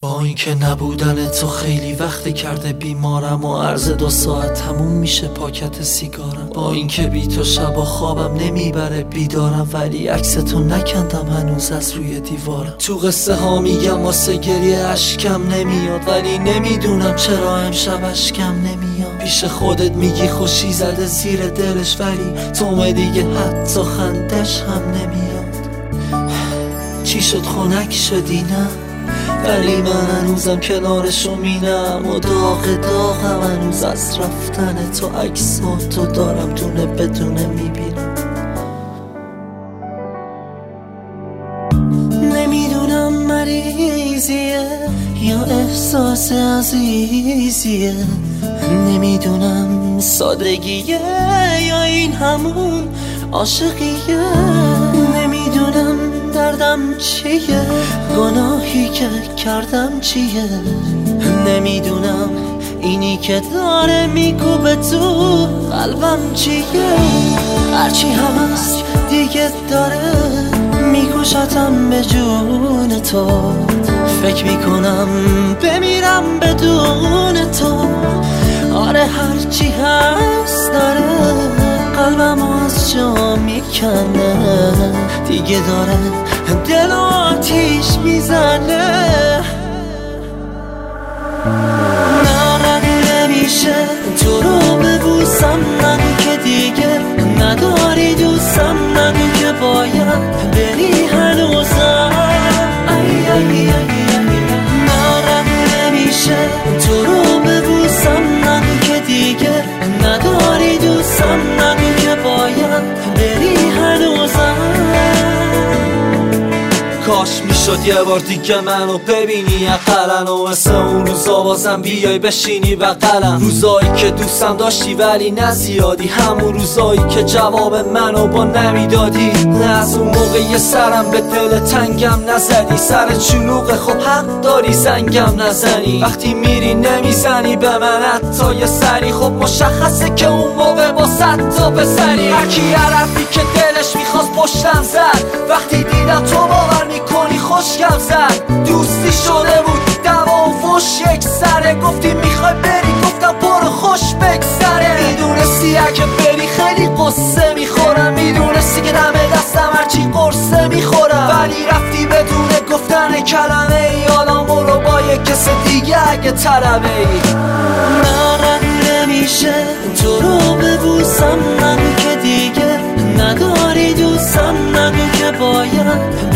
با اینکه نبودن تو خیلی وقت کرده بیمارم و عرض 2 ساعت تموم میشه پاکت سیگارم. با اینکه بی تو شبا خوابم نمیبره بیدارم، ولی عکس تو نکندم هنوز از روی دیوارم. تو قصه ها میگم واسه گریه اشکم نمیاد، ولی نمیدونم چرا امشب اشکم نمیاد. پیش خودت میگی خوشی زده زیر دلش، ولی تو دیگه حتی خندش هم نمیاد. چی شد خنک شدی نه؟ ولی من هنوزم کنارشو مینم و داغم هنوز از رفتن تو. عکساتو دارم دونه بدونه میبینم. نمیدونم مریضیه یا احساس عزیزیه، نمیدونم سادگیه یا این همون عاشقیه، نمیدونم دردم چیه، گناهی که کردم چیه، نمیدونم اینی که داره میکوبه تو قلبم چیه. هرچی هست دیگه داره میکشتم به جون تو، فکر میکنم بمیرم بدون تو. آره هرچی هست داره قلبم از جا میکنه، دیگه داره دل آتیش میزنه. نه نمیشه تو رو ببوسم، نگو که دیگه نداری دوستم، نگو که باید بری هنوزم. نه نمیشه تو رو ببوسم، نگو که دیگه نداری دوستم، نگو که باید بری هنوزم. کاش میشد یه بار دیگه منو ببینی اقلن، و مثل اون روزا بازم بیای بشینی بغلم. روزایی که دوستم داشتی ولی نه زیادی، همون روزایی که جواب منو با نمیدادی. نه از اون موقع یه سرم به دل تنگم نزدی، سر چلوغه خب حق داری زنگم نزنی. وقتی میری نمیزنی به من حتی یه سری، خب مشخصه که اون موقع با 100 تا پسری. هرکی عرفی که دلش میخواست پشتم زد، وقتی دیدم تو باور میکنی خوشگم زد. دوستی شده بود دوا و فش یک سره، گفتی میخوای بری گفتم برو خوش بگذره. میدونستی اگه بری خیلی قصه میخورم، میدونستی که دم دستم هرچی قرصه میخورم، ولی رفتی بدون گفتن کلمه ای. حالا برو با یک کس دیگه اگه طلبه ای. نه نمیشه تو رو ببوسم، نگو که دیگه نداری دوستم، نگو که باید